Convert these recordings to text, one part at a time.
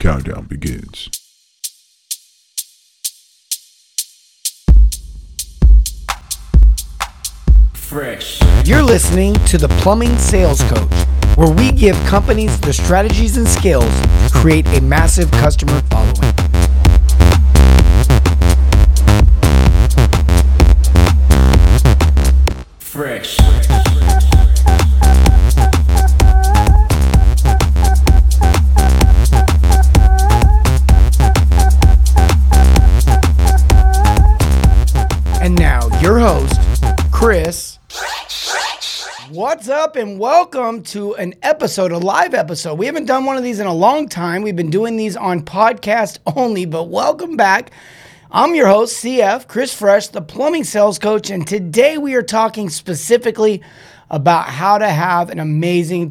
countdown begins. Fresh. You're listening to the Plumbing Sales Coach, where we give companies the strategies and skills to create a massive customer following. Fresh. And now, your host, Chris. What's up and welcome to a live episode. We haven't done one of these in a long time. We've been doing these on podcast only, but welcome back. I'm your host, CF, Chris Fresh, the Plumbing Sales Coach, and today we are talking specifically about how to have an amazing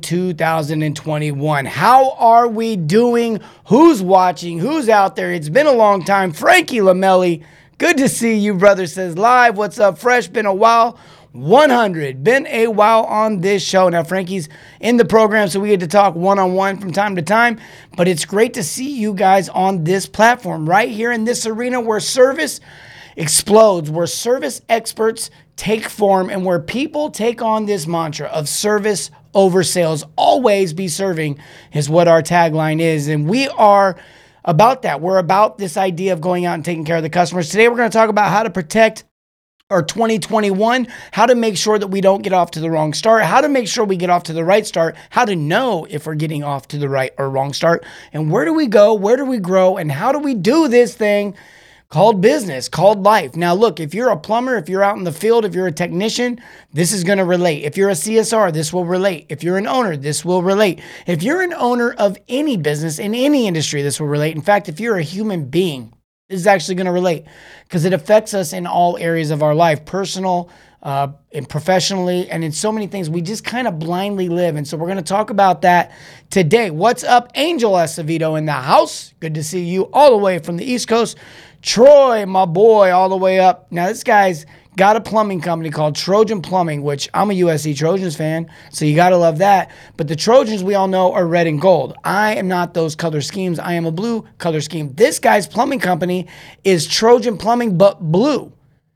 2021. How are we doing? Who's watching? Who's out there? It's been a long time. Frankie Lamelli, good to see you, brother, says live. What's up, Fresh? Been a while. 100. Been a while on this show. Now, Frankie's in the program, so we get to talk one-on-one from time to time, but it's great to see you guys on this platform right here in this arena where service explodes, where service experts take form, and where people take on this mantra of service over sales. Always be serving is what our tagline is, and we are about that. We're about this idea of going out and taking care of the customers. Today, we're going to talk about how to protect our 2021, how to make sure that we don't get off to the wrong start, how to make sure we get off to the right start, how to know if we're getting off to the right or wrong start, and where do we go, where do we grow, and how do we do this thing called business, called life. Now, look, if you're a plumber, if you're out in the field, if you're a technician, this is going to relate. If you're a CSR, this will relate. If you're an owner, this will relate. If you're an owner of any business in any industry, this will relate. In fact, if you're a human being, this is actually going to relate because it affects us in all areas of our life, personal and professionally, and in so many things. We just kind of blindly live. And so we're going to talk about that today. What's up, Angel Acevedo in the house? Good to see you all the way from the East Coast. Troy, my boy, all the way up. Now, this guy's got a plumbing company called Trojan Plumbing, which I'm a USC Trojans fan, so you got to love that. But the Trojans, we all know, are red and gold. I am not those color schemes. I am a blue color scheme. This guy's plumbing company is Trojan Plumbing, but blue.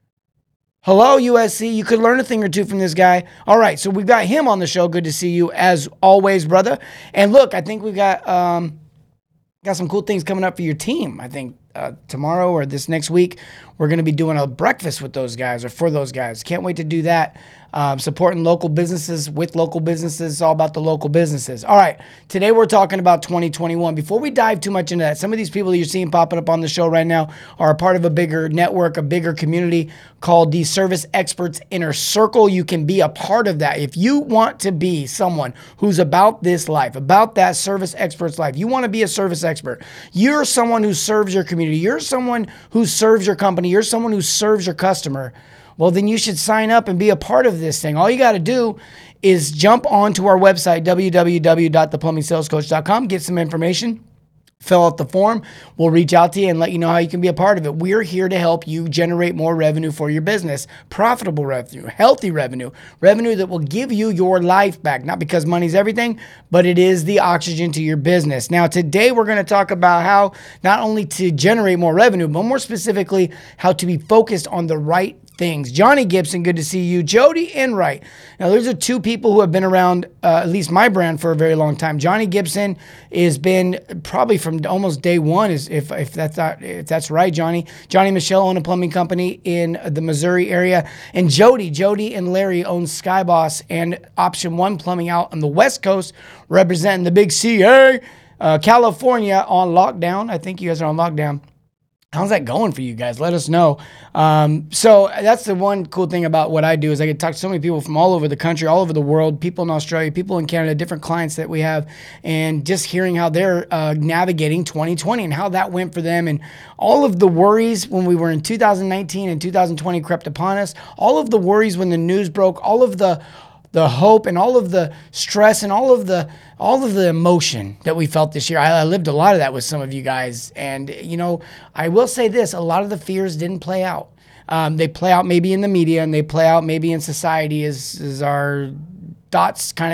Hello, USC. You could learn a thing or two from this guy. All right, so we've got him on the show. Good to see you, as always, brother. And look, I think we've got some cool things coming up for your team. I think tomorrow or this next week, we're going to be doing a breakfast with those guys or for those guys. Can't wait to do that. Supporting local businesses with local businesses. It's all about the local businesses. All right. Today we're talking about 2021. Before we dive too much into that, some of these people that you're seeing popping up on the show right now are a part of a bigger network, a bigger community called the Service Experts Inner Circle. You can be a part of that. If you want to be someone who's about this life, about that service expert's life, you want to be a service expert. You're someone who serves your community. You're someone who serves your company. You're someone who serves your customer. Well, then you should sign up and be a part of this thing. All you got to do is jump onto our website, www.theplumbingsalescoach.com, get some information, fill out the form. We'll reach out to you and let you know how you can be a part of it. We're here to help you generate more revenue for your business, profitable revenue, healthy revenue, revenue that will give you your life back. Not because money's everything, but it is the oxygen to your business. Now, today we're going to talk about how not only to generate more revenue, but more specifically, how to be focused on the right things. Johnny Gibson, good to see you. Jody Enright. Now, those are two people who have been around, at least my brand, for a very long time. Johnny Gibson has been probably from almost day one, if that's right, Johnny. Johnny Michelle own a plumbing company in the Missouri area. And Jody and Larry own Skyboss and Option One Plumbing out on the West Coast, representing the big CA, California on lockdown. I think you guys are on lockdown. How's that going for you guys? Let us know. So that's the one cool thing about what I do is I get to talk to so many people from all over the country, all over the world, people in Australia, people in Canada, different clients that we have, and just hearing how they're navigating 2020 and how that went for them, and all of the worries when we were in 2019 and 2020 crept upon us, all of the worries when the news broke, all of the hope and all of the stress and all of the emotion that we felt this year. I lived a lot of that with some of you guys. And, you know, I will say this, a lot of the fears didn't play out. They play out maybe in the media and they play out maybe in society as our thoughts kind of,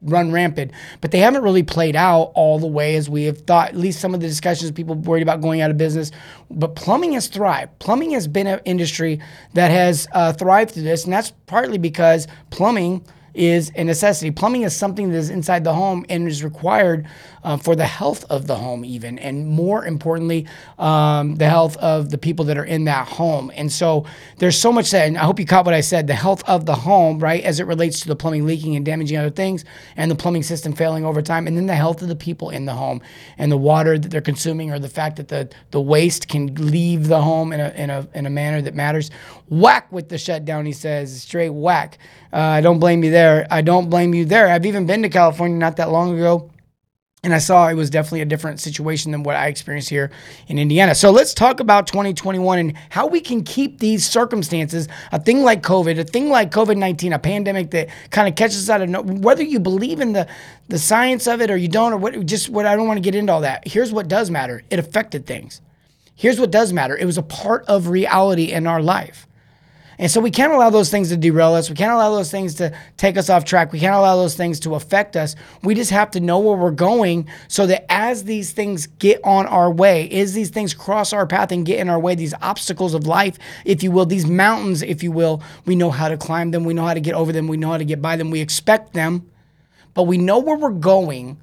run rampant, but they haven't really played out all the way as we have thought. At least some of the discussions, people worried about going out of business, but plumbing has thrived. Plumbing has been an industry that has thrived through this, and that's partly because plumbing is a necessity. Plumbing is something that is inside the home and is required for the health of the home even, and more importantly, the health of the people that are in that home. And so there's so much that, and I hope you caught what I said, the health of the home, right, as it relates to the plumbing leaking and damaging other things, and the plumbing system failing over time, and then the health of the people in the home, and the water that they're consuming, or the fact that the waste can leave the home in a manner that matters. Whack with the shutdown, he says, straight whack. I don't blame you there. I don't blame you there. I've even been to California not that long ago, and I saw it was definitely a different situation than what I experienced here in Indiana. So let's talk about 2021 and how we can keep these circumstances, a thing like COVID, a thing like COVID-19, a pandemic that kind of catches us out of nowhere, whether you believe in the science of it or you don't, or what I don't want to get into all that. Here's what does matter. It affected things. Here's what does matter. It was a part of reality in our life. And so we can't allow those things to derail us. We can't allow those things to take us off track. We can't allow those things to affect us. We just have to know where we're going so that as these things get on our way, as these things cross our path and get in our way, these obstacles of life, if you will, these mountains, if you will, we know how to climb them. We know how to get over them. We know how to get by them. We expect them, but we know where we're going.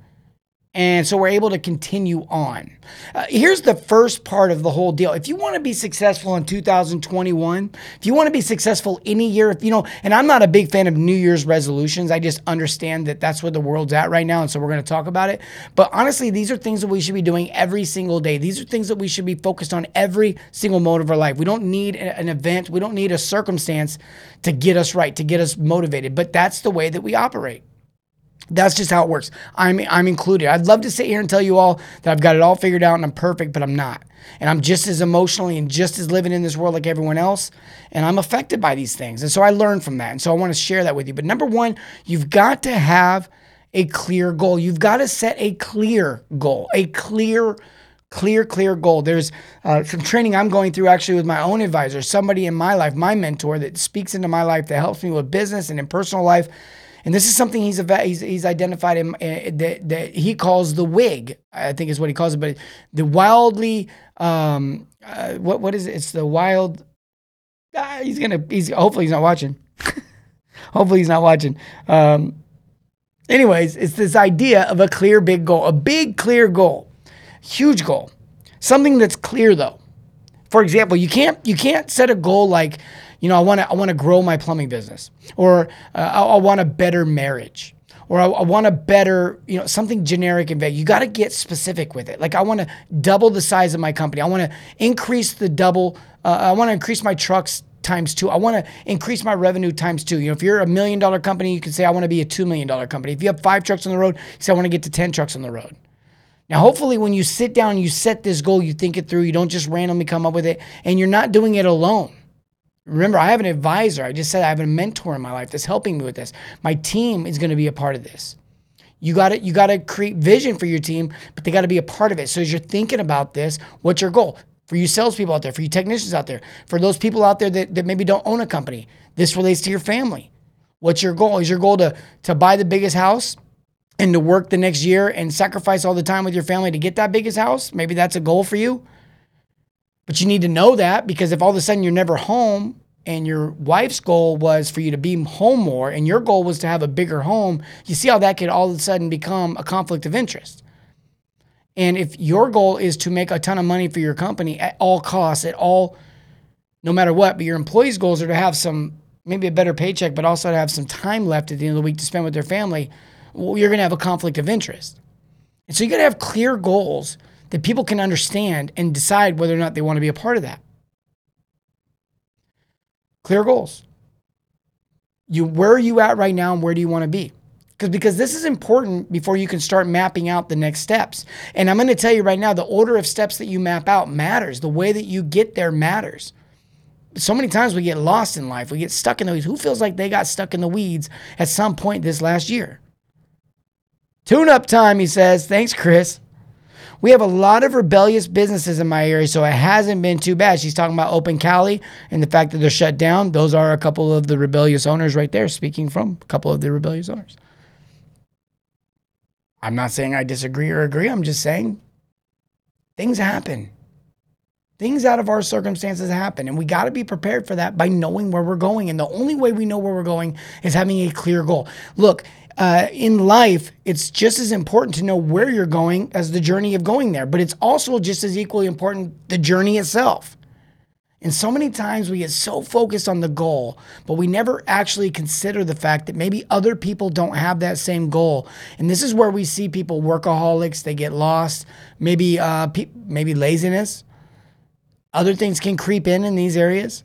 And so we're able to continue on. Here's the first part of the whole deal. If you want to be successful in 2021, if you want to be successful any year, and I'm not a big fan of New Year's resolutions. I just understand that that's where the world's at right now. And so we're going to talk about it. But honestly, these are things that we should be doing every single day. These are things that we should be focused on every single mode of our life. We don't need an event. We don't need a circumstance to get us right, to get us motivated. But that's the way that we operate. That's just how it works. I'm included. I'd love to sit here and tell you all that I've got it all figured out and I'm perfect, but I'm not. And I'm just as emotionally and just as living in this world like everyone else. And I'm affected by these things. And so I learned from that. And so I want to share that with you. But number one, you've got to have a clear goal. You've got to set a clear goal, a clear goal. There's some training I'm going through actually with my own advisor, somebody in my life, my mentor that speaks into my life, that helps me with business and in personal life. And this is something he's identified that he calls the WIG, I think is what he calls it, but the wildly, what is it? It's the wild, hopefully he's not watching. Hopefully he's not watching. Anyways, it's this idea of a clear, big goal, a big, clear goal, huge goal, something that's clear though. For example, you can't set a goal like, I want to grow my plumbing business, or I want a better marriage, or I want a better, something generic and vague. You got to get specific with it. Like I want to double the size of my company. I want to increase I want to increase my trucks times 2. I want to increase my revenue times 2. If you're $1 million company, you can say, I want to be a $2 million company. If you have 5 trucks on the road, you say, I want to get to 10 trucks on the road. Now, hopefully when you sit down, you set this goal, you think it through, you don't just randomly come up with it, and you're not doing it alone. Remember, I have an advisor. I just said I have a mentor in my life that's helping me with this. My team is going to be a part of this. You got to create vision for your team, but they got to be a part of it. So as you're thinking about this, what's your goal? For you salespeople out there, for you technicians out there, for those people out there that maybe don't own a company, this relates to your family. What's your goal? Is your goal to buy the biggest house and to work the next year and sacrifice all the time with your family to get that biggest house? Maybe that's a goal for you. But you need to know that, because if all of a sudden you're never home and your wife's goal was for you to be home more and your goal was to have a bigger home, you see how that could all of a sudden become a conflict of interest. And if your goal is to make a ton of money for your company at all costs, no matter what, but your employees' goals are to have maybe a better paycheck, but also to have some time left at the end of the week to spend with their family, well, you're going to have a conflict of interest. And so you got to have clear goals that people can understand and decide whether or not they want to be a part of that. Clear goals. Where are you at right now and where do you want to be? Because this is important before you can start mapping out the next steps. And I'm going to tell you right now, the order of steps that you map out matters. The way that you get there matters. So many times we get lost in life. We get stuck in the weeds. Who feels like they got stuck in the weeds at some point this last year? Tune-up time, he says. Thanks, Chris. We have a lot of rebellious businesses in my area, so it hasn't been too bad. She's talking about Open Cali and the fact that they're shut down. Those are a couple of the rebellious owners right there, speaking from a couple of the rebellious owners. I'm not saying I disagree or agree. I'm just saying things happen. Things out of our circumstances happen, and we got to be prepared for that by knowing where we're going. And the only way we know where we're going is having a clear goal. Look, in life, it's just as important to know where you're going as the journey of going there, but it's also just as equally important the journey itself. And so many times we get so focused on the goal, but we never actually consider the fact that maybe other people don't have that same goal. And this is where we see people workaholics, they get lost, maybe laziness. Other things can creep in these areas.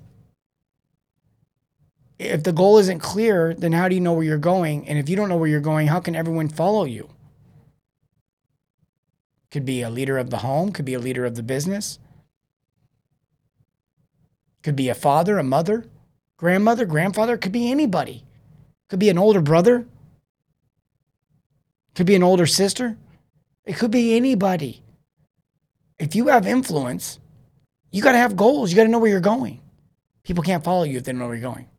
If the goal isn't clear, then how do you know where you're going? And if you don't know where you're going, how can everyone follow you? Could be a leader of the home, could be a leader of the business. Could be a father, a mother, grandmother, grandfather, could be anybody. Could be an older brother. Could be an older sister. It could be anybody. If you have influence, you got to have goals. You got to know where you're going. People can't follow you if they don't know where you're going.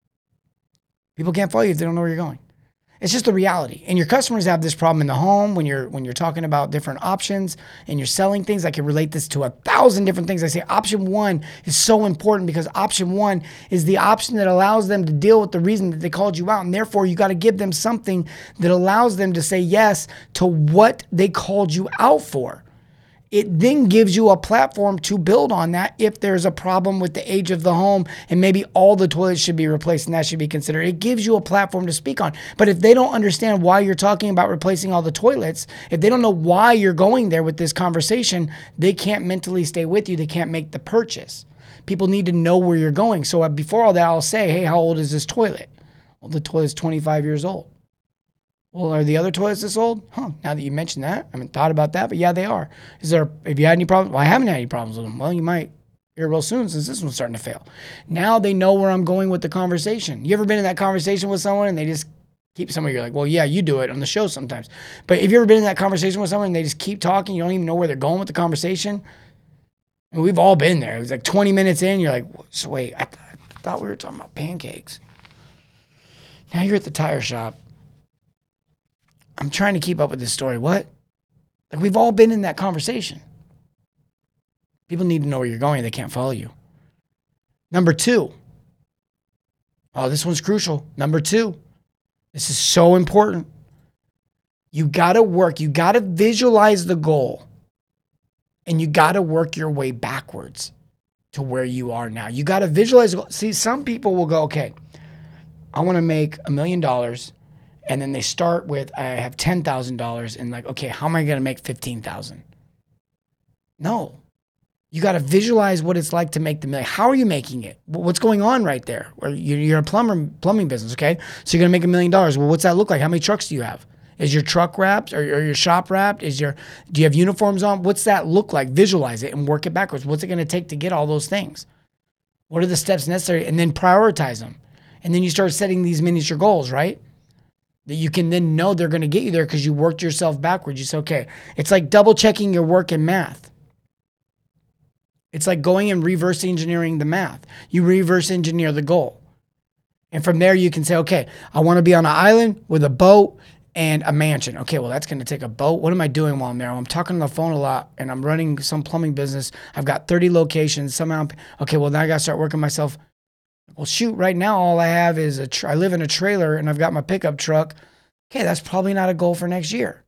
People can't follow you if they don't know where you're going. It's just the reality. And your customers have this problem in the home when you're talking about different options and you're selling things. I can relate this to 1,000 different things. I say option one is so important because option one is the option that allows them to deal with the reason that they called you out. And therefore, you got to give them something that allows them to say yes to what they called you out for. It then gives you a platform to build on that if there's a problem with the age of the home and maybe all the toilets should be replaced and that should be considered. It gives you a platform to speak on. But if they don't understand why you're talking about replacing all the toilets, if they don't know why you're going there with this conversation, they can't mentally stay with you. They can't make the purchase. People need to know where you're going. So before all that, I'll say, hey, how old is this toilet? Well, the toilet's 25 years old. Well, are the other toilets this old? Now that you mentioned that, I haven't thought about that, but yeah, they are. Have you had any problems? Well, I haven't had any problems with them. Well, you might hear real soon since this one's starting to fail. Now they know where I'm going with the conversation. You ever been in that conversation with someone and they just keep somebody, you're like, well, yeah, you do it on the show sometimes. But if you ever been in that conversation with someone and they just keep talking, you don't even know where they're going with the conversation? And we've all been there. It was like 20 minutes in, you're like, so wait, I thought we were talking about pancakes. Now you're at the tire shop. I'm trying to keep up with this story. What? Like we've all been in that conversation. People need to know where you're going. They can't follow you. Number two. Oh, this one's crucial. Number two. This is so important. You got to work. You got to visualize the goal. And you got to work your way backwards to where you are now. You got to visualize. See, some people will go, okay, I want to make $1 million. And then they start with, I have $10,000 and like, okay, how am I going to make 15,000? No, you got to visualize what it's like to make the million. How are you making it? What's going on right there? Or you're a plumbing business. Okay. So you're going to make $1 million. Well, what's that look like? How many trucks do you have? Is your truck wrapped or your shop wrapped? Do you have uniforms on? What's that look like? Visualize it and work it backwards. What's it going to take to get all those things? What are the steps necessary? And then prioritize them. And then you start setting these miniature goals, right? That you can then know they're going to get you there because you worked yourself backwards. You say, okay, it's like double checking your work in math. It's like going and reverse engineering the math. You reverse engineer the goal. And from there you can say, okay, I want to be on an island with a boat and a mansion. Okay, well, that's going to take a boat. What am I doing while I'm there? Well, I'm talking on the phone a lot and I'm running some plumbing business. I've got 30 locations. Somehow, okay, well, now I got to start working myself. Well, shoot, right now all I have is I live in a trailer and I've got my pickup truck. Okay, that's probably not a goal for next year.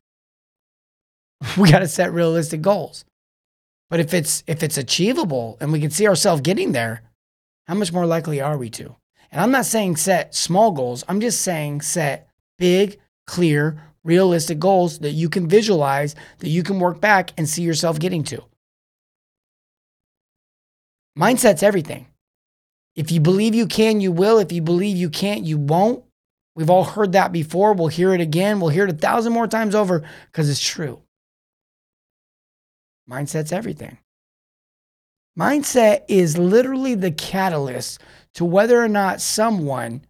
We got to set realistic goals. But if it's achievable and we can see ourselves getting there, how much more likely are we to? And I'm not saying set small goals. I'm just saying set big, clear, realistic goals that you can visualize, that you can work back and see yourself getting to. Mindset's everything. If you believe you can, you will. If you believe you can't, you won't. We've all heard that before. We'll hear it again. We'll hear it 1,000 more times over because it's true. Mindset's everything. Mindset is literally the catalyst to whether or not someone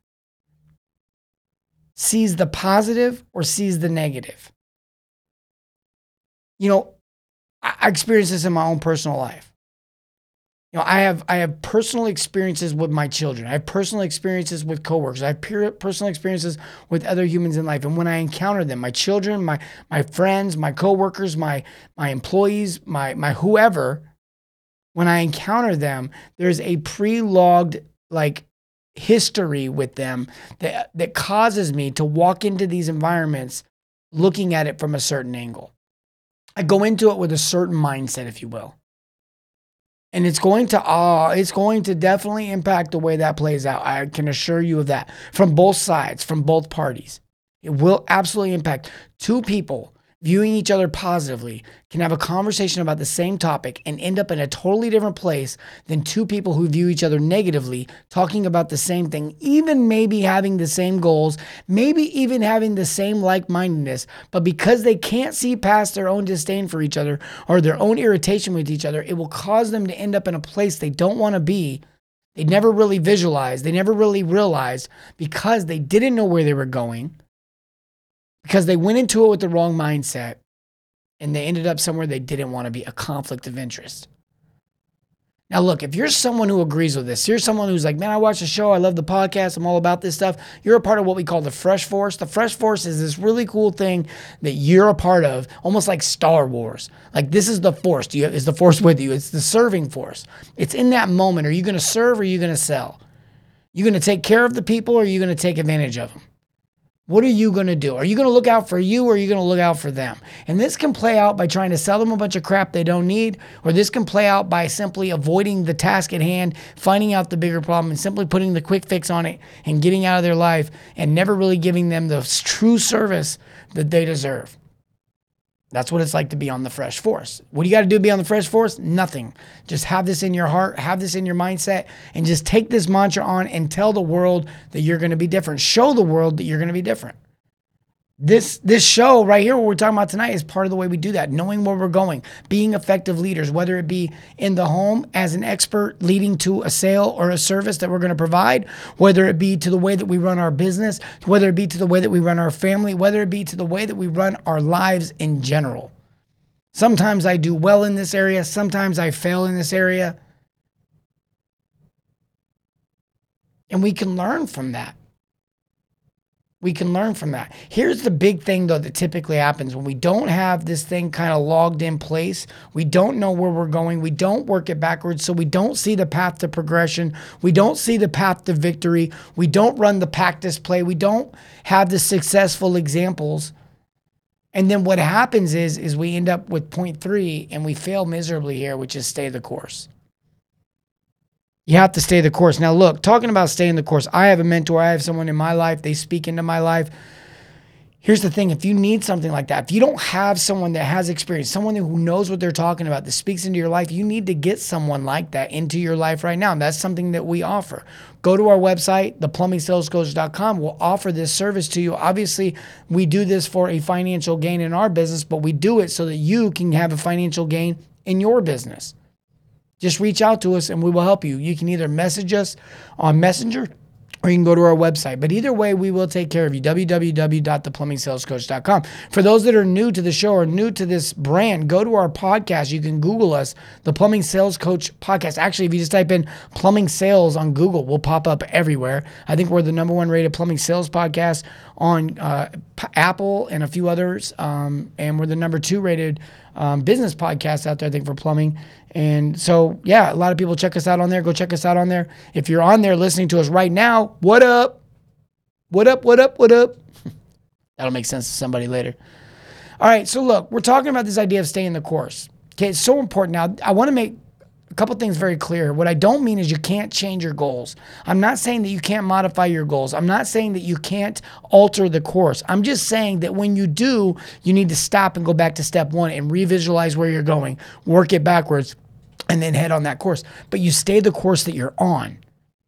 sees the positive or sees the negative. You know, I experienced this in my own personal life. I have personal experiences with my children. I have personal experiences with coworkers. I have personal experiences with other humans in life. And when I encounter them, my children, my friends, my coworkers, my employees, my whoever, when I encounter them, there's a pre-logged like history with them that causes me to walk into these environments looking at it from a certain angle. I go into it with a certain mindset, if you will. And it's going to definitely impact the way that plays out. I can assure you of that from both sides, from both parties. It will absolutely impact. Two people viewing each other positively can have a conversation about the same topic and end up in a totally different place than two people who view each other negatively talking about the same thing, even maybe having the same goals, maybe even having the same like-mindedness, but because they can't see past their own disdain for each other or their own irritation with each other, it will cause them to end up in a place they don't want to be. They never really visualized, they never really realized because they didn't know where they were going, because they went into it with the wrong mindset and they ended up somewhere they didn't want to be, a conflict of interest. Now, look, if you're someone who agrees with this, you're someone who's like, man, I watch the show, I love the podcast, I'm all about this stuff. You're a part of what we call the Fresh Force. The Fresh Force is this really cool thing that you're a part of, almost like Star Wars. Like, this is the Force. Is the Force with you? It's the serving force. It's in that moment. Are you going to serve or are you going to sell? You going to take care of the people or are you going to take advantage of them? What are you going to do? Are you going to look out for you or are you going to look out for them? And this can play out by trying to sell them a bunch of crap they don't need, or this can play out by simply avoiding the task at hand, finding out the bigger problem and simply putting the quick fix on it and getting out of their life and never really giving them the true service that they deserve. That's what it's like to be on the Fresh Force. What do you got to do to be on the Fresh Force? Nothing. Just have this in your heart, have this in your mindset, and just take this mantra on and tell the world that you're going to be different. Show the world that you're going to be different. This show right here, what we're talking about tonight, is part of the way we do that, knowing where we're going, being effective leaders, whether it be in the home as an expert leading to a sale or a service that we're going to provide, whether it be to the way that we run our business, whether it be to the way that we run our family, whether it be to the way that we run our lives in general. Sometimes I do well in this area. Sometimes I fail in this area. And we can learn from that. We can learn from that. Here's the big thing, though, that typically happens when we don't have this thing kind of logged in place. We don't know where we're going. We don't work it backwards. So we don't see the path to progression. We don't see the path to victory. We don't run the practice play. We don't have the successful examples. And then what happens is we end up with point 3 and we fail miserably here, which is stay the course. You have to stay the course. Now, look, talking about staying the course, I have a mentor. I have someone in my life. They speak into my life. Here's the thing. If you need something like that, if you don't have someone that has experience, someone who knows what they're talking about, that speaks into your life, you need to get someone like that into your life right now. And that's something that we offer. Go to our website, theplumbingsalescoach.com. We'll offer this service to you. Obviously, we do this for a financial gain in our business, but we do it so that you can have a financial gain in your business. Just reach out to us and we will help you. You can either message us on Messenger or you can go to our website. But either way, we will take care of you. www.theplumbingsalescoach.com. For those that are new to the show or new to this brand, go to our podcast. You can Google us, the Plumbing Sales Coach Podcast. Actually, if you just type in plumbing sales on Google, we'll pop up everywhere. I think we're the #1 rated plumbing sales podcast on Apple and a few others. And we're the #2 rated business podcast out there, I think, for plumbing. And so, yeah, a lot of people check us out on there. Go check us out on there. If you're on there listening to us right now, what up? What up, what up, what up? That'll make sense to somebody later. All right, so look, we're talking about this idea of staying the course. Okay, it's so important. Now, I want to make a couple things very clear. What I don't mean is you can't change your goals. I'm not saying that you can't modify your goals. I'm not saying that you can't alter the course. I'm just saying that when you do, you need to stop and go back to step 1 and revisualize where you're going, work it backwards, and then head on that course. But you stay the course that you're on.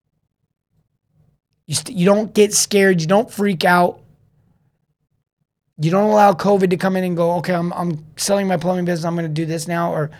You don't get scared. You don't freak out. You don't allow COVID to come in and go, okay, I'm selling my plumbing business. I'm going to do this now. Or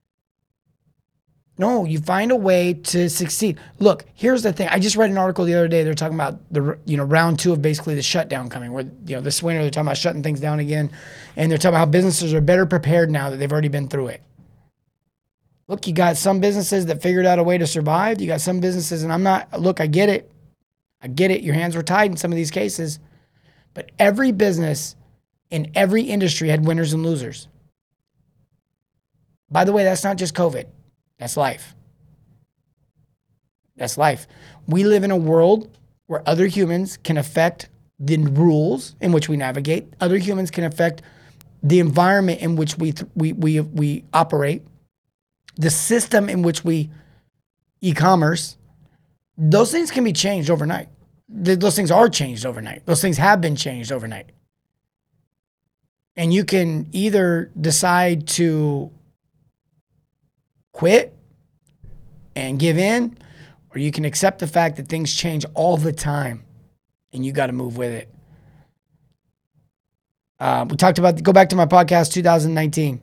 no, you find a way to succeed. Look, here's the thing. I just read an article the other day. They're talking about the round 2 of basically the shutdown coming, where this winter they're talking about shutting things down again, and they're talking about how businesses are better prepared now that they've already been through it. Look, you got some businesses that figured out a way to survive. You got some businesses, and I get it. I get it. Your hands were tied in some of these cases. But every business in every industry had winners and losers. By the way, that's not just COVID. That's life. That's life. We live in a world where other humans can affect the rules in which we navigate. Other humans can affect the environment in which we operate. The system in which we e-commerce, those things can be changed overnight. Those things are changed overnight. Those things have been changed overnight. And you can either decide to quit and give in, or you can accept the fact that things change all the time and you got to move with it. We talked about, go back to my podcast, 2019.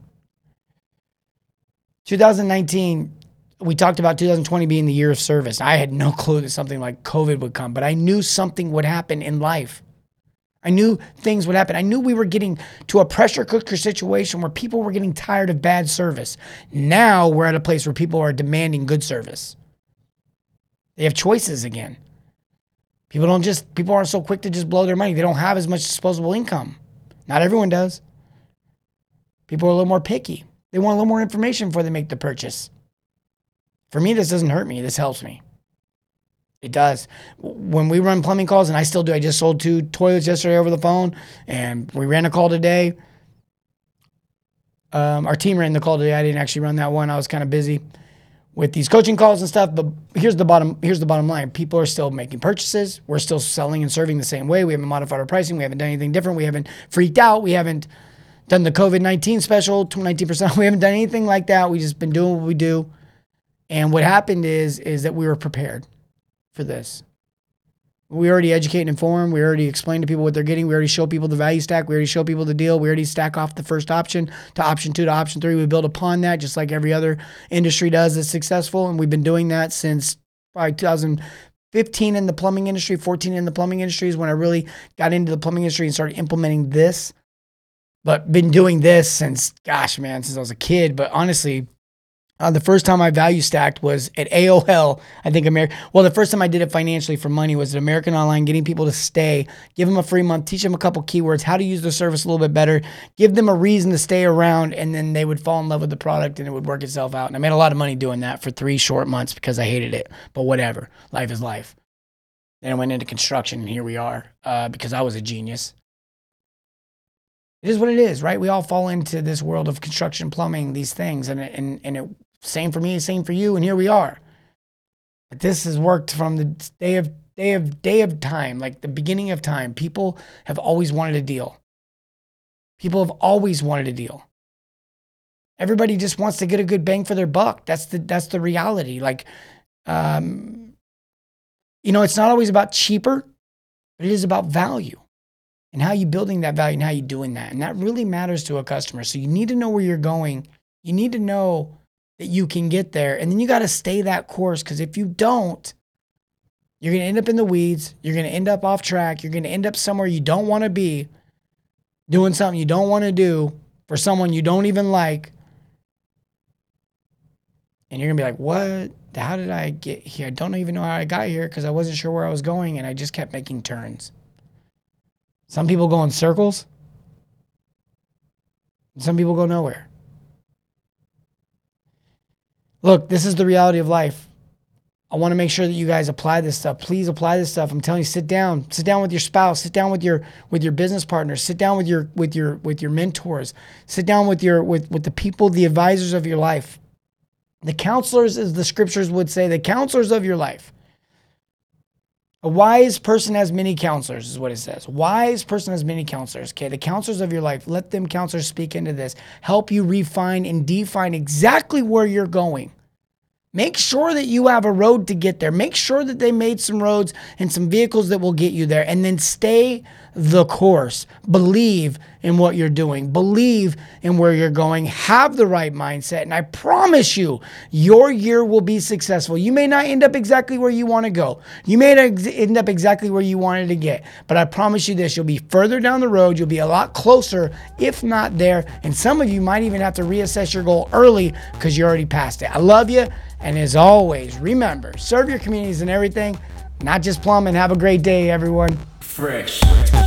2019, we talked about 2020 being the year of service. I had no clue that something like COVID would come, but I knew something would happen in life. I knew things would happen. I knew we were getting to a pressure cooker situation where people were getting tired of bad service. Now we're at a place where people are demanding good service. They have choices again. People aren't so quick to just blow their money. They don't have as much disposable income. Not everyone does. People are a little more picky. They want a little more information before they make the purchase. For me, this doesn't hurt me. This helps me. It does. When we run plumbing calls, and I still do, I just sold 2 toilets yesterday over the phone, and we ran a call today. Our team ran the call today. I didn't actually run that one. I was kind of busy with these coaching calls and stuff, but here's the bottom line. People are still making purchases. We're still selling and serving the same way. We haven't modified our pricing. We haven't done anything different. We haven't freaked out. We haven't done the COVID-19 special, 19%. We haven't done anything like that. We just been doing what we do. And what happened is that we were prepared for this. We already educate and inform. We already explain to people what they're getting. We already show people the value stack. We already show people the deal. We already stack off the first option to option 2 to option 3. We build upon that just like every other industry does that's successful. And we've been doing that since probably 2015 in the plumbing industry, 14 in the plumbing industry is when I really got into the plumbing industry and started implementing this. But been doing this since I was a kid. But honestly, the first time I value stacked was at AOL. I think the first time I did it financially for money was at American Online, getting people to stay, give them a free month, teach them a couple keywords, how to use the service a little bit better, give them a reason to stay around, and then they would fall in love with the product and it would work itself out. And I made a lot of money doing that for 3 short months because I hated it. But whatever, life is life. Then I went into construction, and here we are because I was a genius. It is what it is, right? We all fall into this world of construction, plumbing, these things, and it same for me, same for you, and here we are. But this has worked from the day of time, like the beginning of time. People have always wanted a deal. People have always wanted a deal. Everybody just wants to get a good bang for their buck. That's the reality. Like, it's not always about cheaper, but it is about value. And how you building that value and how you doing that. And that really matters to a customer. So you need to know where you're going. You need to know that you can get there. And then you got to stay that course, because if you don't, you're going to end up in the weeds. You're going to end up off track. You're going to end up somewhere you don't want to be, doing something you don't want to do for someone you don't even like. And you're going to be like, what? How did I get here? I don't even know how I got here because I wasn't sure where I was going and I just kept making turns. Some people go in circles. Some people go nowhere. Look, this is the reality of life. I want to make sure that you guys apply this stuff. Please apply this stuff. I'm telling you, sit down with your spouse, sit down with your business partners, sit down with your mentors, sit down with the people, the advisors of your life. The counselors, as the scriptures would say, the counselors of your life. A wise person has many counselors, is what it says. Wise person has many counselors. Okay, the counselors of your life, let them counselors speak into this. Help you refine and define exactly where you're going. Make sure that you have a road to get there. Make sure that they made some roads and some vehicles that will get you there. And then stay the course. Believe in what you're doing. Believe in where you're going. Have the right mindset. And I promise you, your year will be successful. You may not end up exactly where you want to go. You may not end up exactly where you wanted to get. But I promise you this, you'll be further down the road. You'll be a lot closer, if not there. And some of you might even have to reassess your goal early because you already passed it. I love you. And as always, remember, serve your communities and everything, not just plumbing. Have a great day, everyone. Fresh.